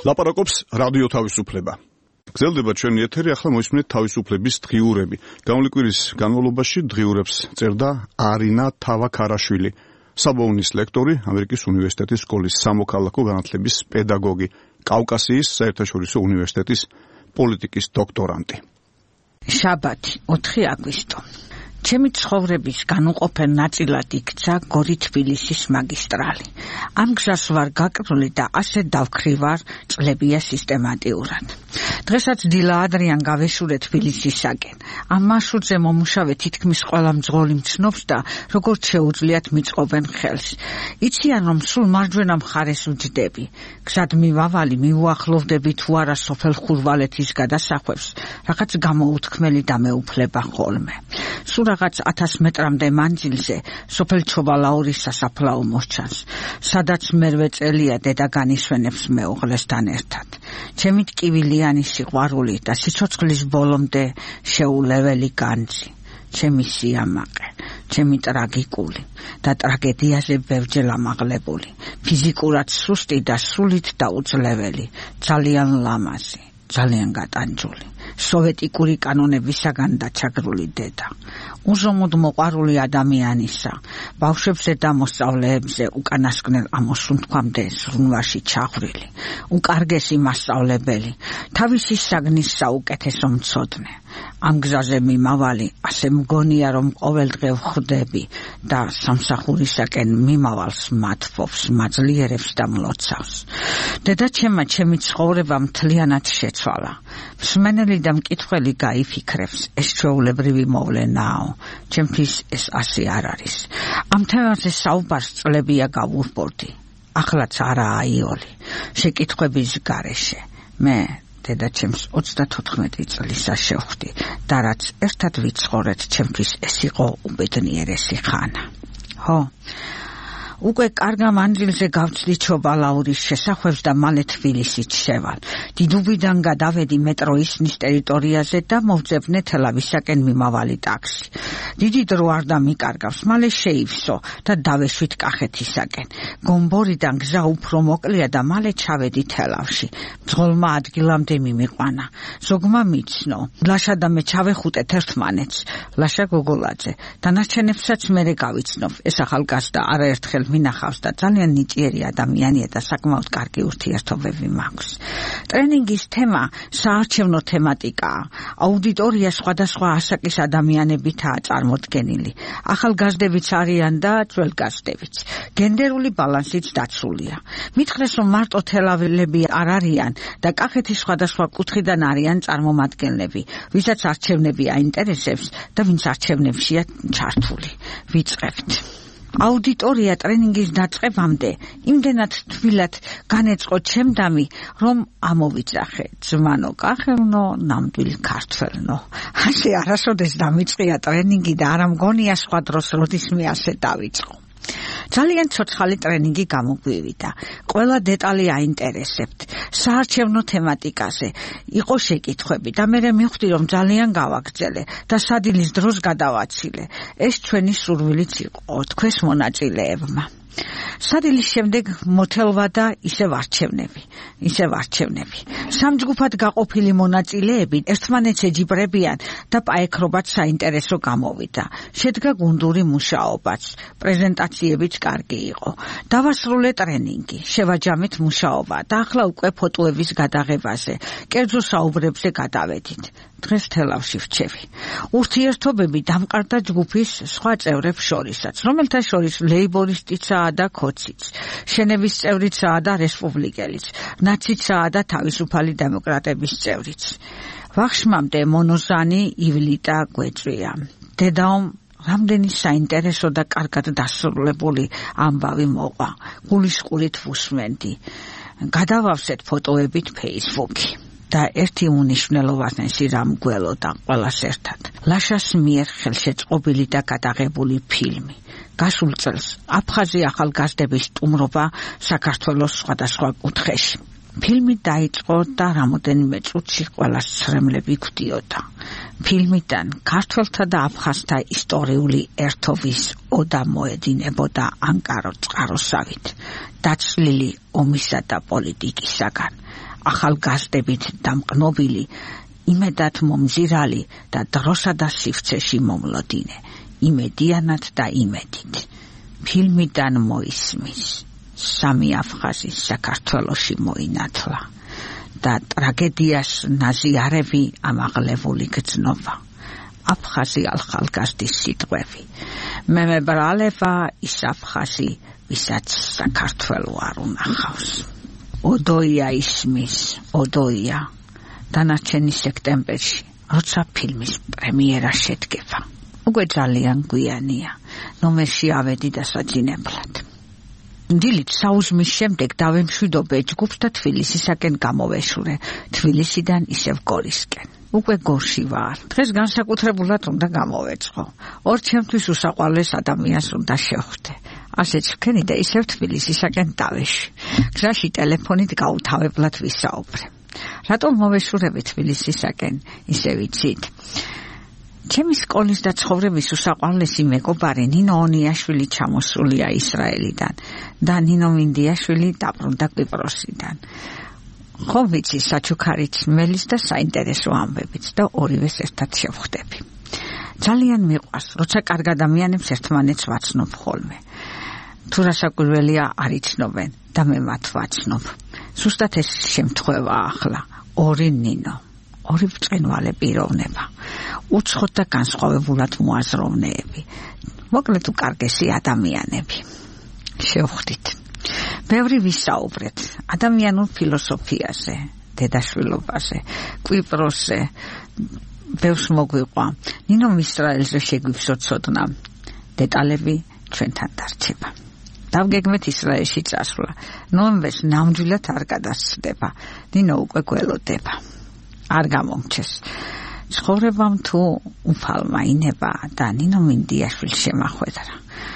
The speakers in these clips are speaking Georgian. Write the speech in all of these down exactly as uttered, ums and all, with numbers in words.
ლაპარაკობს რადიო თავისუფლება. გრძელდება ჩვენი ეთერი, ახლა მოისმინეთ თავისუფლების დღიურები. გამოლიკვირის განმავლობაში დღიურებს წერდა არინა თავაქარაშვილი, საბოუნის ლექტორი, ამერიკის უნივერსიტეტის სკოლის სამოქალაქო განათლების პედაგოგი, კავკასიის საერთაშორისო უნივერსიტეტის პოლიტიკის დოქტორანტი. შაბათი, ოთხი აგვისტო. ჩემი ცხოვრების განუყოფელ ნაწილად იქცა გორი-თბილისის მაგისტრალი. ამ გზას ვარ გაკრული და ასე დავქრივარ წლებია სისტემატიურად. დღესაც დილა ადრიან გავეშურე თბილისისაკენ. ამ მარშრუტზე მომუშავე თითქმის ყველა მძღოლი მცნობს და როგორც შეუძლიათ მიწყობენ ხელს. იციან რომ სულ მარჯვენა მხარეს ვჯდები. გზად მივავალი მიუახლოვდები თუ არა სოფელ ხურვალეთის გადასახვევს, რაღაც გამოუთქმელი დამეუფლება ხოლმე. სულ რაღაც ათას მეტრამდე მანძილზე სოფელ ჩობალაურის სასაფლაო მოსჩანს, სადაც მერვე წელია დედა განისვენებს მეუღლესთან ერთად. ჩემი ტკივილიანი სიყვარული და სიცოცხლის ბოლომდე შეულეველი განძი, ჩემი სიამაყე, ჩემი ტრაგიკული და ტრაგედიაზე ბევრჯერ ამაღლებული, ფიზიკურად სუსტი და სულით დაუძლეველი, ძალიან ლამაზი, ძალიან გატანჯული, სოვეტიკური კანონებისაგან დაჩაგრული დედა. უზომოდ მოყვარული ადამიანისა, ბავშვებზე და მოსწავლეებზე უკანასკნელ ამოსუნთქვამდე ზრუნვაში ჩახრილი, უკარგესი მასწავლებელი, თავისი საგნის საუკეთესო მცოდნე. ამ გზაზე მიმავალი, ასე მგონია რომ ყოველდღე ვხვდები და სამსახურისაკენ მიმავალს მათფობს, მაძლიერებს და მლოცავს. დედა ჩემმა ჩემი ცხოვრება მთლიანად შეცვალა. მსმენელი და მკითხველი გაიფიქრებს, ეს ჩვეულებრივი მოვლენაო, ჩემთვის ეს ასე არ არის. ამ თემაზე საუბარს წლებია გავურბორდი. ახლაც არაა აიოლი, შეკითხვების გარეშე. მე დედა ჩემს ოცდათოთხმეტი წლისა შევხვდი და რაც ერთად ვიცხოვრეთ, ჩემთვის ეს იყო უბედნიერესი ხანა. ხო, უკვე კარგ მანძილზე გავწდი ჩობალაურის შესახვევს და მალე თბილისით შევალ. დიდუბიდან გადავედი მეტროისნის ტერიტორიაზე და მოვძებნე თელავისაკენ მიმავალი ტაქსი. დიდი დრო არ დამიკარგავს, მალე შეივსო და დავეშვით კახეთისაკენ. გომბორიდან გზა უფრო მოკლეა და მალე ჩავედი თელავში. მძღოლმა ადგილამდე მიმიყვანა. ზოგმა მიცნო, ლაშა და მე ჩავეხუტეთ ერთმანეთს. ლაშა გოგოლაძე, დანარჩენებსაც მერე გავიცნობ. ეს ახალგაზრდა არაერთხელ მინახავს და ძალიან ნიჭიერი ადამიანია და საკმაოდ კარგი ურთიერთობები მაქვს. ტრენინგის თემა საარჩევნო თემატიკაა. აუდიტორია სხვადასხვა ასაკის ადამიანებითაა წარმოდგენილი. ახალგაზრდებიც არიან და ძველგაზრდებიც. გენდერული ბალანსიც დაცულია. მითხრეს რომ მარტო თელავილები არ არიან და კახეთის სხვადასხვა კუთხიდან არიან წარმომადგენლები, ვისაც არჩევნები აინტერესებს და ვინც არჩევნებშია ჩართული. ვიწყებთ. აუდიტორია ტრენინგის დაწყებამდე იმდენად თბილად განეწყო ჩემდამი, რომ ამოვიძახე ძმანო კახელნო, ნამდვილ ქართველნო. ასე არასოდეს დამიწყია ტრენინგი და არ მგონია სხვა დროს როდისმე ასე დავიწყო. ძალიან ცოცხალი ტრენინგი გამოგვივიდა. ყველა დეტალი აინტერესებთ. საარჩევნო თემატიკაზე იყო შეკითხვები და მე მივხვდი რომ ძალიან გავაგრძელე და სადილის დროს გადავაცილე. ეს ჩვენი სურვილიც იყო თქვენს მონაწილეებმა. სადილის შემდეგ მოთელვა და ისევ არჩევნები, ისევ არჩევნები. სამჯგუფად გაყოფილი მონაწილეები ერთმანეთს ეჯიბრებიან და პაექრობაც საინტერესო გამოვიდა. შედგა გუნდური მუშაობაც, პრეზენტაციებიც კარგი იყო. დავასრულე ტრენინგი, შევაჯამეთ მუშაობა და ახლა უკვე ფოტოების გადაღებაზე, კერძო საუბრებზე გადავედით. დღეს თელავში ვჩევი. ურთიერთობები დამყარდა ჯგუფის სხვა წევრებს შორისაც, რომელთა შორის ლეიბორისტიცაა და ქოციც, შენების წევრიცაა და რესპუბლიკელიც, ნაციცაა და თავისუფალი დემოკრატების წევრიც. ვახშმამდე მონოზანი ივლიტა გვეწვია. დედაომ რამდენი საინტერესო და კარგად დასრულებული ამბავი მოყვა. გულისყურით ვუსმენდი. გადავავსეთ ფოტოებით Facebook-ი. და ერთი უნიშნელოვანესი რამ გველოდა ყველას ერთად. ლაშას მიერ ხელშეწყობილი და გადაღებული ფილმი. გასულ წელს აფხაზი ახალგაზრდების სტუმრობა საქართველოს სხვადასხვა კუთხეში. ფილმი დაიწყო და რამოდენიმე წუთში ყველას ცრემლები გვდიოდა. ფილმიდან ქართველთა და აფხაზთა ისტორიული ერთობის ოდა მოედინებოდა ანკარო წყაროსავით, დაცლილი ომისა და პოლიტიკისაგან. ახალგაზრდებით დამყნობილი, იმედად მომზირალი და დროსა და სივრცეში მომლოდინე, იმედიანად და იმედით. ფილმიდან მოისმის, სამი აფხაზი საქართველოში მოინათლა და ტრაგედიას ნაზიარები ამაღლებული გრძნობა. აფხაზი ახალგაზრდის სიტყვები. მე მებრალება ის აფხაზი, ვისაც საქართველო არ უნახავს. ოდოია ისმის, ოდოია. დანარჩენი სექტემბერში, როცა ფილმის პრემიერა შედგება. უკვე ძალიან გვიანია, ნომერში ავედი დასაძინებლად. დილით საუზმის შემდეგ დავემშვიდობე ჯგუფს და თბილისისაკენ გამოვეშურე, თბილისიდან ისევ გორისკენ. უკვე გორში ვარ. დღეს განსაკუთრებულად უნდა გამოვეწყო. ორ ჩემთვის უსაყვარლეს ადამიანს უნდა შევხვდე. ასეც ვქენი და ისევ თბილისისაკენ დავეში. გზაში ტელეფონით გაუთავებლად ვისაუბრე. რატომ მოვეშურები თბილისისაკენ, ისე ვიცით? ჩემი სკოლის და ცხოვრების უსაყვარლესი მეგობარი ნინო ონიაშვილი ჩამოსულია ისრაელიდან და ნინო მინდიაშვილი დაბრუნდა კვიპროსიდან. ხომ ვიცი საჩუქარით მელის და საინტერესო ამბებიც და ორივეს ერთად შევხვდები. ძალიან მიყვარს, როცა კარგ ადამიანებს ერთმანეთს ვაცნობ ხოლმე. თუ რასაკვირველია არ იცნობენ და მე მათ ვაცნობ. ზუსტად ეს შემთხვევა ახლა. ორი ნინო, ორი ბრწყინვალე პიროვნება, უცხოდ და განსხვავებულად მოაზროვნეები, მოკლედ უკარგესი ადამიანები. შევხვდით. ბევრი ვისაუბრეთ ადამიანურ ფილოსოფიაზე, დედაშვილობაზე, კვიპროსზე, ბევრს მოგვიყვა. ნინო ისრაელზე შეგვიფსოცოდნა. დეტალები ჩვენთან დარჩება. დავგეგმეთ ისრაელში წასვლა. ნოემბერს ნამდვილად არ გადასცდება. ნინო უკვე გველოდება. არ გამომჩეს. ცხოვრებამ თუ უფალმა ინება და ნინო მინდიაშვილს შემახვედრა.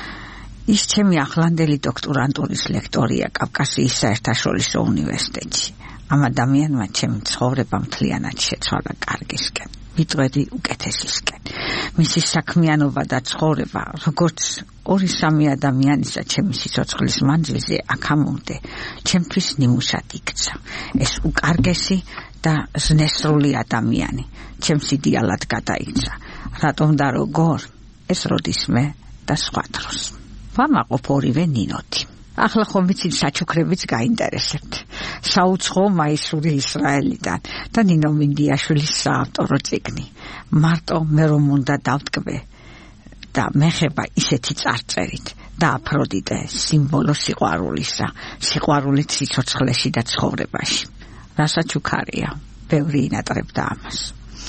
ის ჩემი ახლანდელი დოქტორანტურის ლექტორია კავკასიის საერთაშორისო უნივერსიტეტში. ამ ადამიანმა ჩემი ცხოვრება მთლიანად შეცვალა კარგისკენ, ვიწვედი უკეთესისკენ. მისი საქმიანობა და ცხოვრება, როგორც ორი სამი ადამიანისა ჩემი სიცოცხლის მანძილზე აქამდე, ჩემთვის ნიმუშად იქცა. ეს უკარგესი და ზნესრული ადამიანი ჩემს იდეალად გადაიქცა. რატომ და როგორ? ეს როდისმე და სხვა დროს. ვამაყობ ორივე ნინოთი. ახლა ხომ ვიცით საჩუქრებიც გაინტერესებთ. საუცხო მაისური ისრაელიდან და ნინო მინდიაშვილის საავტორო წიგნი. მარტო მე რომ უნდა დავტკბე და მეხება ისეთი წარწერით და აფროდიტე სიმბოლო სიყვარულისა, სიყვარულით სიცოცხლეში და ცხოვრებაში. რასაჩუქარია, ბევრი ინატრებდა ამას.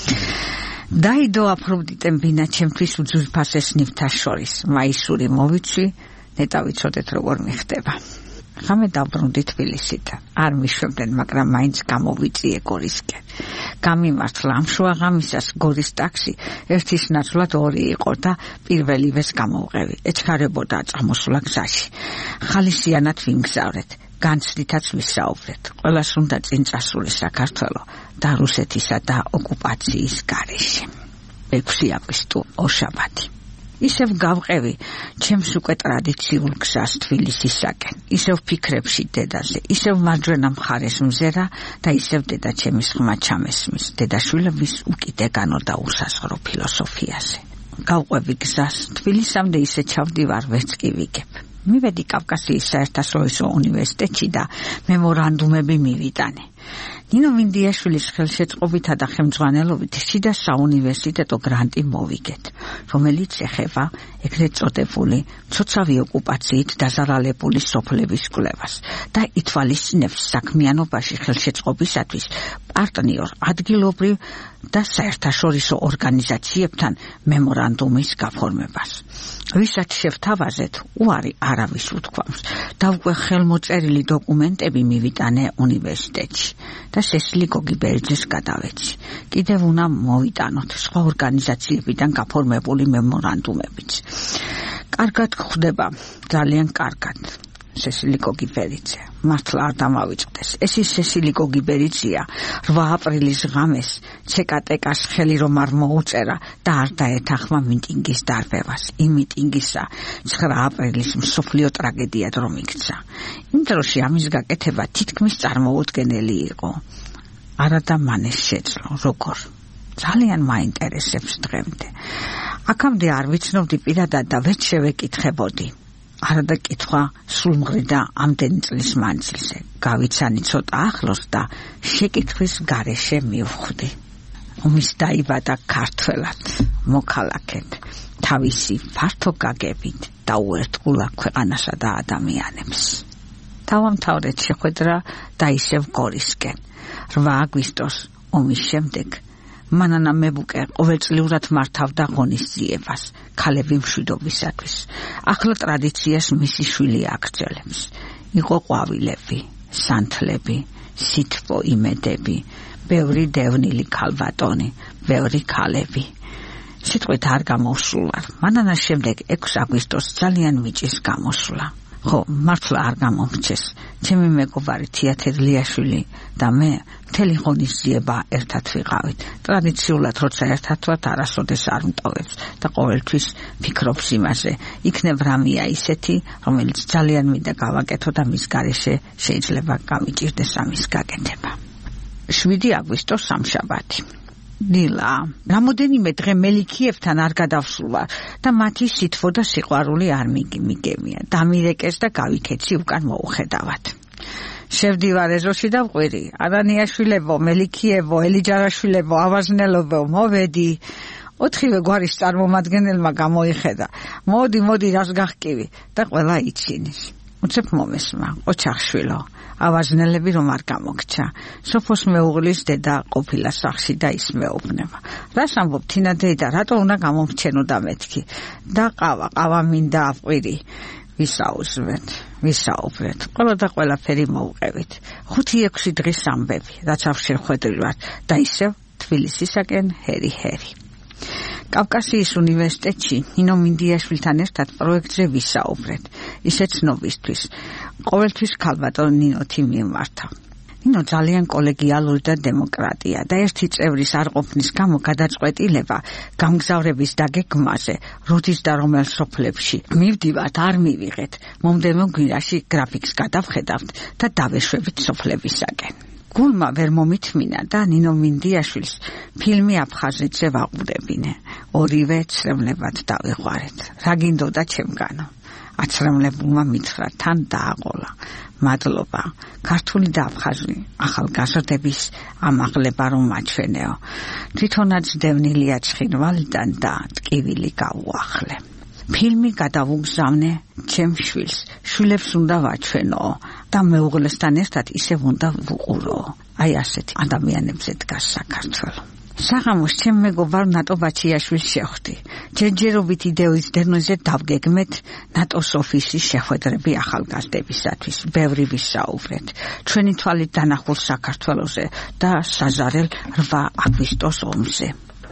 დაიდო აფროდიტემ ბინა ჩემთვის უძვირფასეს ნივთას შორის, მაისური მოვიცვი, ნეტა ვიცოდეთ როგორ მიხდება. ღამე დავბრუნდი თბილისიდან. არ მიშვებდნენ, მაგრამ მაინც გამოვიწიე გორისკენ. გამიმართლა ამ შუა ღამისას გორის ტაქსი, ერთის ნაცვლად ორი იყო და პირველივეს გამოვყევი. ეჩქარებოდა წამოსვლა გზაში. ხალისიანად ვიმგზავრეთ. განცდითაც ვისაუბრეთ. ყველას უნდა წინ წასული საქართველო და რუსეთისა და ოკუპაციის გარეშე. ექვსი აგვისტო ორშაბათი. ისევ გავყევი ჩემს უკვე ტრადიციულ გზას თბილისისაკენ, ისევ ფიქრებში დედაზე, ისევ მარჯვენა მხარეს მზერა და ისევ დედა ჩემის ხმა ჩამესმის, დედაშვილების უკიდეგანო და უსასხრო ფილოსოფიაზე. გავყვები გზას, თბილისამდე ისე ჩავდივარ, ვერც კი ვიგებ. მივედი კავკასიის საერთაშორისო უნივერსიტეტში და მემორანდუმები მივიტანე. ნინო მინდიაშვილის ხელშეწყობითა და ხელმძღვანელობით შიდა საუნივერსიტეტო გრანტი მოვიგეთ, რომელიც ეხება ეგრეთ წოდებული მცოცავი ოკუპაციით დაზარალებული სოფლების კვლევას და ითვალისწინებს საქმიანობაში ხელშეწყობისათვის პარტნიორ ადგილობრივ და საერთაშორისო ორგანიზაციებთან მემორანდუმის გაფორმებას. ვისაც შევთავაზეთ, უარი არავის უთქვამს და უკვე ხელმოწერილი დოკუმენტები მივიტანე უნივერსიტეტში და სესილი გოგიბერიძეს გადავეცი. კიდევ უნდა მოვიტანოთ სხვა ორგანიზაციებიდან გაფორმებული მემორანდუმებიც. კარგად გვხვდება, ძალიან კარგად. სესილი გოგიბერიძე, მართლა არ დამავიწყდეს. ეს ის სესილი გოგიბერიძეა, რვა აპრილის ღამეს ცეკატეკას ხელი რომ არ მოუწერა და არ დაეთანხმა მიტინგის დარბევას. იმ მიტინგისა ცხრა აპრილის მსოფლიო ტრაგედიად რომ იქცა. იმ დროში ამის გაკეთება თითქმის წარმოუდგენელი იყო. არა და მანეს შეძლო, როგორ. ძალიან მაინტერესებს დღემდე. აქამდე არ ვიცნობდი პირადად და ვერც შევეკითხებოდი. არა და კითხვა სულმღრიდა ამდენი წლის მანძილზე. გავიცანი ცოტა ახლოს და შეკითხვის გარეშე მივხვდი. ომის დაიბადა ქართველად, მოქალაქედ, თავისი ფართო გაგებით და უერთგულად ქვეყანასა და ადამიანებს. დავამთავრეთ შეხვედრა და ისევ გორისკენ. რვა აგვისტოს ომის შემდეგ მანანა მებუკე ყოველწლიურად მართავდა ღონისძიებას ქალები მშვიდობისათვის. ახლა ტრადიციას მისი შვილი აგრძელებს. იყო ყვავილები, სანთლები, სითბო იმედები, ბევრი დევნილი ქალბატონი, ბევრი ქალები. სიტყვით არ გამოსულა. მანანას შემდეგ ექვსი აგვისტოს ძალიან მიჭის გამოსვლა. ხო, მართლა არ გამომრჩეს. ჩემი მეგობარი თეატր ლიაშვილი და მე მთელი ღონისძიება ერთად ვიყავით. ტრადიციულად როცა ერთად ვართ, არასოდეს არ მტოვებს და ყოველთვის ფიქრობს იმაზე. იქნებ რამეა ისეთი, რომელიც ძალიან მინდა გავაკეთო და მის გარეშე შეიძლება გამიჭირდეს ამის გაკეთება. შვიდი აგვისტოს სამშაბათი. დილა, რამოდენიმე დღე მელიქიევთან არ გადავსულა და მათი სითბო და სიყვარული არ მიგემია. დამირეკეს და გავიქეცი უკან მოუხედავად. შევდივარ ეზოში და ვყვირი. არანიაშვილებო, მელიქიევო, ელიჯარაშვილებო, ავაზნელობო, მოვედი. ოთხივე გვარის წარმომადგენელმა გამოიხედა. მოდი, მოდი, რას გახკივი და ყველა იცინის. უცებ მომესმა, ოჩახშვილო. ავაზნელები რომ არ გამოგჩა. სოფოს მეუღლის დედა ყოფილა სახში და ის მეუბნება. რას ამბობ თინა დედა, რატო უნდა გამომრჩენო და მეთქი? და ყავა, ყავა მინდა აფყვირი. ვისაუბრეთ, ვისაუბრეთ. ყველა და ყველაფერი მოვყევით. ხუთი ექვსი დღის ამბები, რაც ავშერხვედრი ვარ და ისევ თბილისისაკენ ჰერი-ჰერი. კავკასიის უნივერსიტეტში ნინო მინდიაშვილთან ერთად პროექტზე ვისაუბრეთ. ისე ცნობისთვის. ყოველთვის ქალბატონ ნინოთი მიმართა. ნინო ძალიან კოლეგიალური და დემოკრატია და ერთი წევრის არ ყოფნის გამო გადაწყვეტილება გამგზავრების დაგეგმაზე, როდის და რომელ სოფლებში მივდივართ არ მივიღეთ. მომდევნო კვირაში გრაფიკს გადავხედავთ და დავეშვებით სოფლებისაკენ. გულმა ვერ მომითმინა და ნინო მინდიაშვილს ფილმი აფხაზეთზე ვაყურებინე. ორივე ცრემლებად დავიყვარეთ. რა გინდოდა ჩემგანო? აცრემლებულმა მითხრა, თან დააყოლა. მადლობა. ქართული და აფხაზი ახალგაზრდების ამაღლება რომ მაჩვენეო. თვითონაც დევნილია ცხინვალიდან და ტკივილი გავუახლე. ფილმი გადავუგზავნე ჩემ შვილს. შვილებს უნდა ვაჩვენო და მეუღლესთან ერთად ისევ უნდა ვუყურო. აი ასეთი ადამიანებზე დგას საქართველო. საღამოს ჩემ მეგობარ ნატო ბაჩიაშვილს შეხვდი. ჯერჯერობით იდეის დერნოზე დავგეგმეთ ნატოს ოფისის შეხვედრები ახალგაზრდებისათვის. ბევრი ვისაუბრეთ. ჩვენი თვალით დანახულ საქართველოზე და საზარელ რვა აგვისტოს ომზე.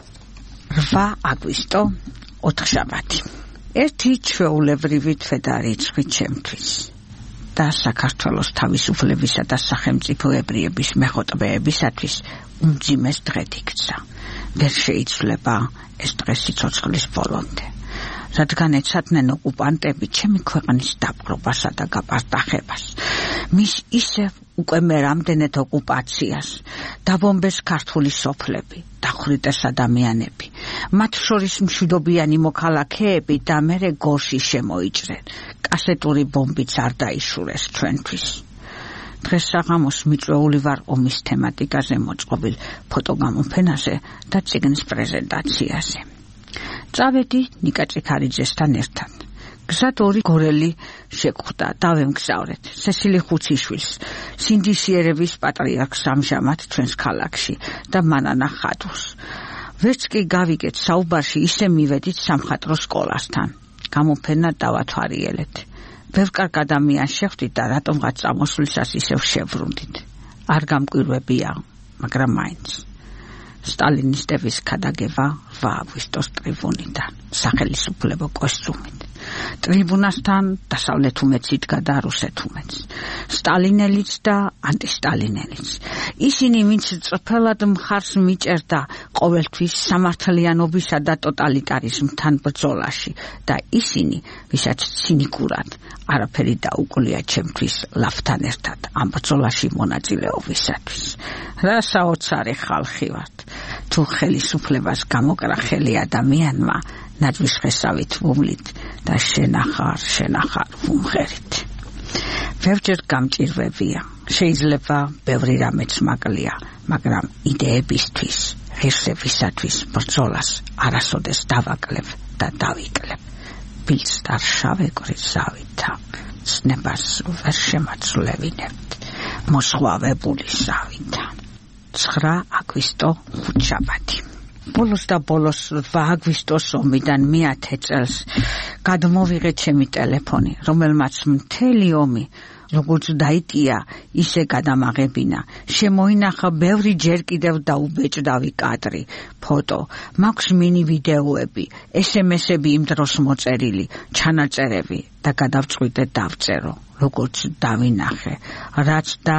რვა აგვისტო ოთხშაბათი. ერთი ჩვეულებრივი თვედა რიცხვი ჩემთვის. და საქართველოს თავისუფლებისა და სახელმწიფოებრიების მეხოტბეებისათვის უმძიმეს დღედ იქცა. ვერ შეიცვლება ეს დღე სიცოცხლის ბოლომდე. რადგან ეცადნენ ოკუპანტები ჩემი ქვეყნის დაპყრობასა და გაპარტახებას. მის ისევ უკვე მე რამდენად ოკუპაციას, დაბომბეს ქართული სოფლები, დახვრიტეს ადამიანები, მათ შორის მშვიდობიანი მოქალაქეები და მერე გორში შემოიჭრენ. კასეტური ბომბიც არ დაიშურეს ჩვენთვის. დღეს საღამოს მიწვეული ვარ ომის თემატიკაზე მოწყობილ ფოტოგამოფენაზე და წიგნის პრეზენტაციაზე. წავედი ნიკა წიქარიძესთან ერთად. გზად ორი გორელი შეგხვდა, დავემგზავრეთ. სესილი ხუციშვილს, სინდისიერების პატრიარქს ამჟამად ჩვენს ქალაქში და მანანა ხატვს. ვერც კი გავიგეთ საუბარში ისე მივედით სამხატვრო სკოლასთან. გამოფენა დავათვალიერეთ. ბევრ კარგ ადამიანს შეხვდით და რატომღაც წამოსვლისას ისევ შევრუნდით. არ გამკვირვებია, მაგრამ მაინც. სტალინისტების ქადაგება რვა აგვისტოს ტრიბუნიდან, სახელისუფლებო კოსტუმით. ტრიბუნასთან დასავლეთ უმეც იდგა და რუსეთ უმეც. სტალინელიც და ანტისტალინელიც. ისინი ვინც წრფელად მხარს მიჭერდა ყოველთვის სამართლიანობისა და ტოტალიტარიზმთან ბრძოლაში და ისინი, ვისაც ცინიკურად არაფერი დაუკლია ჩემთვის ლავთან ერთად ამ ბრძოლაში მონაწილეობისათვის. რა საოცარი ხალხი ვართ. თუ ხელისუფლებას გამოკრახელი ადამიანმა ნაძვის ხესავით ვუმლით და შენახარ შენახარ ვუმღერით. ბევრჯერ გამჭირვებია. შეიძლება ბევრი რამეც მაკლია, მაგრამ იდეებისთვის, ღირსებისათვის ბრძოლას არასოდეს დავაკლებ და დავიკლებ. ბილს და შავე გრიზავითა ცნებას ვერ შემაცვლევინებთ მოსხვავებული სავითა. ცხრა აგვისტო ხუთშაბათი. ბოლოს და ბოლოს რვა აგვისტოს ომიდან მეათე წელს გადმოვიღე ჩემი ტელეფონი, რომელმაც მთელი ომი როგორც დაიტია, ისე გადამაღებინა. შემოინახა ბევრი ჯერ კიდევ დაუბეჭდავი კადრი, ფოტო, მაქვს მინი ვიდეოები, ესემესები იმ დროს მოწერილი, ჩანაწერები და გადავწყვიტე დავწერო, როგორც დავინახე, რაც და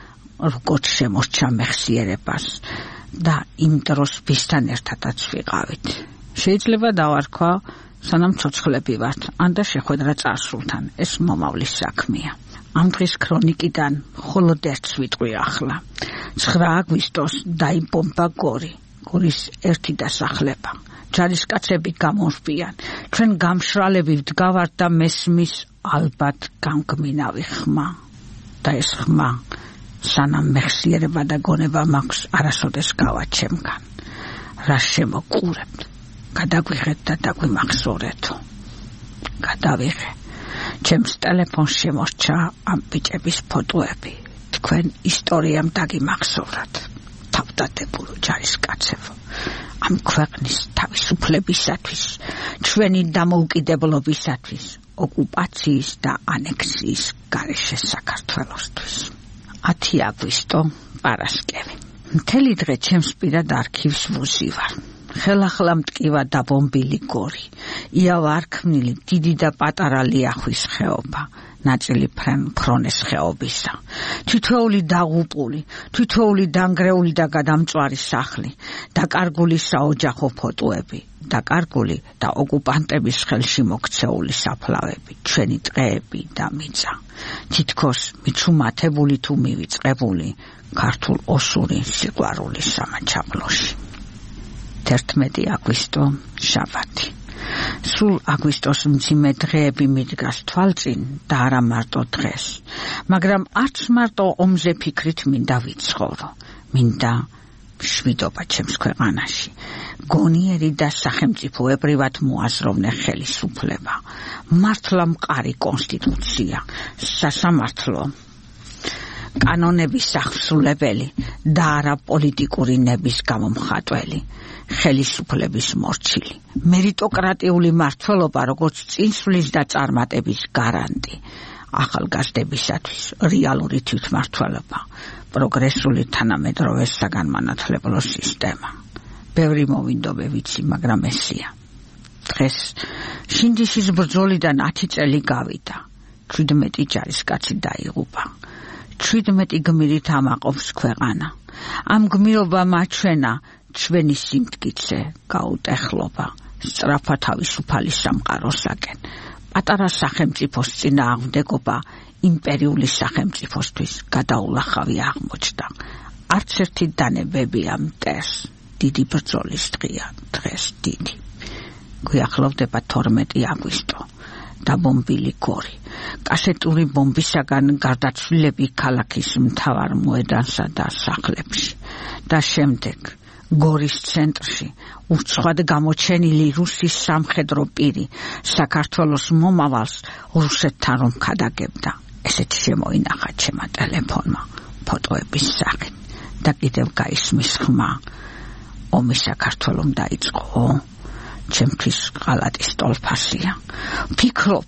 როგორც შემორჩა მეხსიერებას და იმ დროს ვისთან ერთადაც ვიყავით. შეიძლება დავარქვა, სანამ ცოცხლები ვართ, ან და შეხვედრა წარსულთან, ეს მომავლის საქმეა. ამ დღის ქრონიკიდან მხოლოდ ერთს ვიტყვი ახლა. ცხრა აგვისტოს დაიბომბა გორი, გორის ერთი დასახლება. ჯარისკაცები გამორბიან, ჩვენ გამშრალები ვდგავართ და მესმის ალბათ გამგმინავი ხმა. და ეს ხმა, სანამ მეხსიერება და გონება მაქვს, არასოდეს გავა ჩემგან. რა შემოყურებთ, გადაგვიღეთ და დაგვიმახსოვრეთო. გადავიღე. ჩემს ტელეფონს შემორჩა ამ ბიჭების ფოტოები. თქვენ ისტორიამ დაგიმახსოვრათ. თავდადებულო ჯარისკაცებო, ამ ქვეყნის თავისუფლებისათვის, ჩვენი დამოუკიდებლობისათვის, ოკუპაციის და ანექსიის გარეშე საქართველოსთვის. ათი აგვისტო, პარასკევი. მთელი დღე ჩემს პირად არქივს ვუზივარ. ხელახლა მტკივა დაბომბილი გორი, იავა არქმნილი დიდი და პატარა ლიახვის ხეობა, ნაწილი ფრონეს ხეობისა, თითოეული დაღუპული, თითოეული დანგრეული და გადამწვარი სახლი, დაკარგული საოჯახო ფოტოები, დაკარგული და ოკუპანტების ხელში მოქცეული საფლავები, ჩვენი ტყეები და მიწა, თითქოს მიცუმათებული თუ მივიწყებული ქართულ ოსური სიყვარულის სამაჩაბლოში. თერთმეტი აგვისტო, შაბათი. სულ აგვისტოს მძიმე დღეები მიდგას თვალწინ და არა მარტო დღეს, მაგრამ არც მარტო ომზე ფიქრით მინდა ვიცხოვრო, მინდა მშვიდობა ჩემს ქვეყანაში, გონიერი და სახელმწიფოებრივად მოაზროვნე ხელისუფლება, მართლა მყარი კონსტიტუცია, სასამართლო, კანონების აღსრულებელი და არა პოლიტიკური ნების გამომხატველი, ხელისუფლების მორჩილი, მერიტოკრატიული მმართველობა, როგორც წინსვლის და წარმატების გარანტი, ახალგაზრდებისათვის რეალური თვითმმართველობა, პროგრესული თანამედროვე საგანმანათლებლო სისტემა. ბევრი მოვინდობე ვიცი, მაგრამ ესია. დღეს შინდიშის ბრძოლიდან ათი წელი გავიდა. შვიდმეტი ჯარისკაცი დაიღუპა. შვიდმეტი გმირით ამაყობს ქვეყანა. ამ გმირობამ აჩვენა ჩვენი სიმტკიცე, გაუტეხლობა, სწრაფა თავისუფალი სამყაროსაკენ, პატარა სახელმწიფოს წინააღმდეგობა იმპერიული სახელმწიფოსთვის გადაულახავი აღმოჩნდა. არც ერთი დანებები ამ მტერს, დიდი ბრძოლის დღეა, დღეს დიდი. გვიახლოვდება თორმეტი აგვისტო, დაბომბილი გორი, კასეტური ბომბისაგან გარდაცვლილები ქალაქის მთავარ მოედანსა და სახლებში და შემდეგ გორის ცენტრში ურცხვად გამოჩენილი რუსის სამხედრო პირი საქართველოს მომავალს რუსეთთან რომ ქადაგებდა. ესეთ შემოინახა ჩემმა ტელეფონმა ფოტოების სახით და კიდევ გაისმის ხმა. ომი საქართველომ დაიწყო, ჩემთვის ღალატის ტოლფასია. ფიქრობ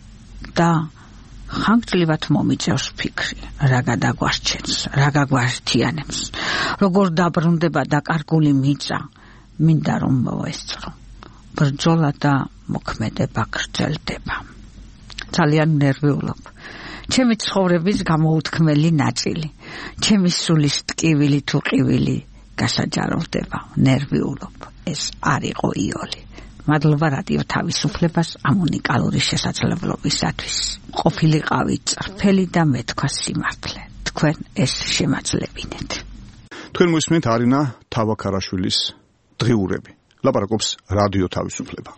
და ხანგრძლივად მომიწევს ფიქრი, რა გადაგვარჩენს, რა გაგვართიანებს, როგორ დაბრუნდება დაკარგული მიწა, მინდა რომ მოვესწრო. ბრძოლა და მოქმედება გრძელდება. ძალიან ნერვიულობ. ჩემი ცხოვრების გამოუთქმელი ნაწილი, ჩემი სულის ტკივილი თუ ყივილი გასაჯაროვდება, ნერვიულობ. ეს არ იყო იოლი, მადლობა რადიო თავისუფლებას ამ უნიკალური შესაძლებლობისათვის. ყოფილიყავით წრფელი და მეთქვა სიმართლე. თქვენ ეს შემაძლებინეთ. თქვენ მოსმენთ არინა თავაქარაშვილის დღიურები. ლაპარაკობს რადიო თავისუფლება.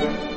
Thank you.